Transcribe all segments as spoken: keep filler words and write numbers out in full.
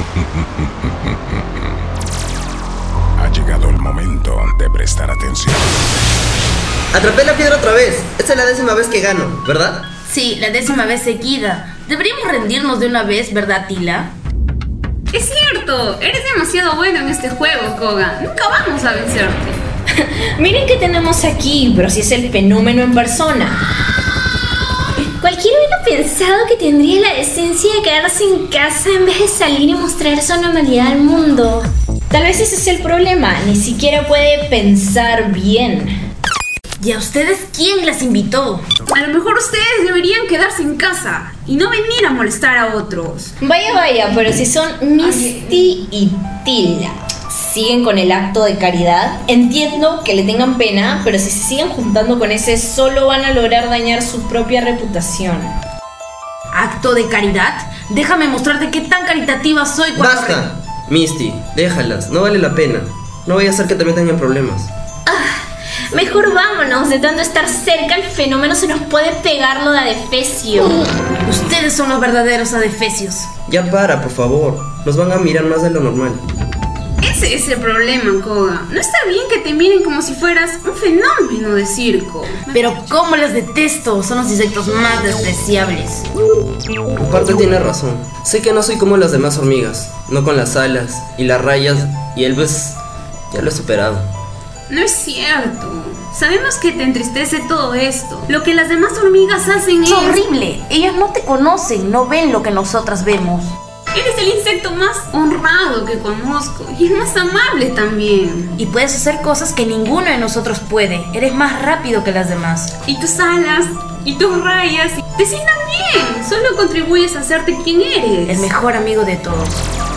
Ha llegado el momento de prestar atención. Atrapé la piedra otra vez. Esta es la décima vez que gano, ¿verdad? Sí, la décima vez seguida. Deberíamos rendirnos de una vez, ¿verdad, Tila? Es cierto, eres demasiado bueno en este juego, Koga. Nunca vamos a vencerte. Miren qué tenemos aquí, pero si es el fenómeno en persona. Cualquiera hubiera pensado que tendría la decencia de quedarse en casa en vez de salir y mostrar su anormalidad al mundo. Tal vez ese es el problema, ni siquiera puede pensar bien. ¿Y a ustedes quién las invitó? A lo mejor ustedes deberían quedarse en casa y no venir a molestar a otros. Vaya, vaya, pero si son Misty y Tila, ¿siguen con el acto de caridad? Entiendo que le tengan pena, pero si se siguen juntando con ese, solo van a lograr dañar su propia reputación. ¿Acto de caridad? Déjame mostrarte qué tan caritativa soy cuando... ¡Basta! Misty, déjalas, no vale la pena. No vaya a ser que también tengan problemas. Mejor vámonos, de tanto estar cerca el fenómeno se nos puede pegar lo de adefesio. Ustedes son los verdaderos adefesios. Ya para, por favor. Nos van a mirar más de lo normal. Ese es el problema, Koga. No está bien que te miren como si fueras un fenómeno de circo. Pero cómo las detesto, son los insectos más despreciables. En parte tiene razón. Sé que no soy como las demás hormigas, no con las alas y las rayas, y él pues ya lo he superado. No es cierto. Sabemos que te entristece todo esto. Lo que las demás hormigas hacen es... Es horrible. Ellos no te conocen, no ven lo que nosotras vemos. Eres el insecto más honrado que conozco y el más amable también. Y puedes hacer cosas que ninguno de nosotros puede. Eres más rápido que las demás. Y tus alas y tus rayas te sientan bien. Solo contribuyes a hacerte quien eres. El mejor amigo de todos.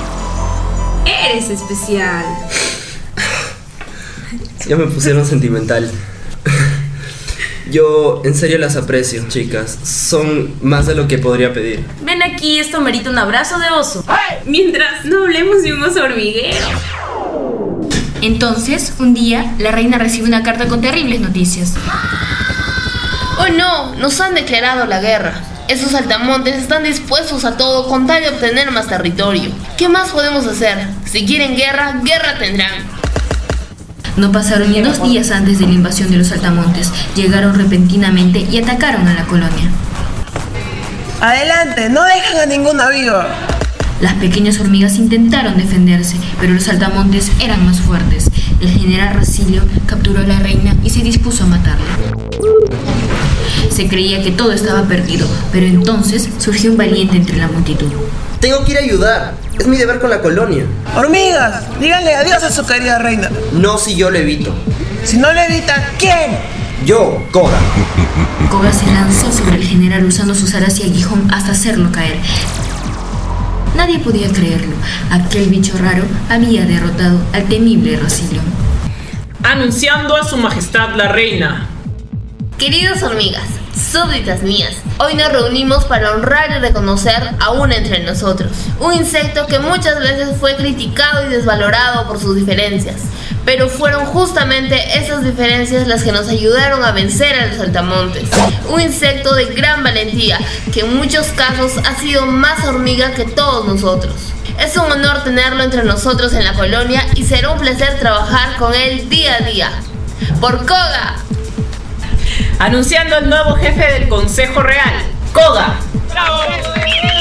Eres especial. Ya me pusieron sentimental. Yo en serio las aprecio, chicas. Son más de lo que podría pedir. Ven aquí, esto merita un abrazo de oso. Mientras no hablemos de un oso hormiguero. Entonces, un día, la reina recibe una carta con terribles noticias. ¡Oh no! Nos han declarado la guerra. Esos saltamontes están dispuestos a todo con tal de obtener más territorio. ¿Qué más podemos hacer? Si quieren guerra, guerra tendrán. No pasaron ni dos días antes de la invasión de los saltamontes. Llegaron repentinamente y atacaron a la colonia. ¡Adelante! ¡No dejan a ningún navío! Las pequeñas hormigas intentaron defenderse, pero los saltamontes eran más fuertes. El general Racilio capturó a la reina y se dispuso a matarla. Se creía que todo estaba perdido, pero entonces surgió un valiente entre la multitud. Tengo que ir a ayudar. Es mi deber con la colonia. ¡Hormigas! Díganle adiós a su querida reina. No si yo lo evito. Si no lo evitan, ¿quién? Yo, Koga. Koga se lanzó sobre el general usando sus alas y aguijón hasta hacerlo caer. Nadie podía creerlo. Aquel bicho raro había derrotado al temible Racilio. Anunciando a su majestad la reina. Queridas hormigas, súbditas mías, hoy nos reunimos para honrar y reconocer a una entre nosotros, un insecto que muchas veces fue criticado y desvalorado por sus diferencias, pero fueron justamente esas diferencias las que nos ayudaron a vencer a los saltamontes, un insecto de gran valentía que en muchos casos ha sido más hormiga que todos nosotros. Es un honor tenerlo entre nosotros en la colonia y será un placer trabajar con él día a día. ¡Por Koga! Anunciando al nuevo jefe del Consejo Real, Koga. ¡Bravo!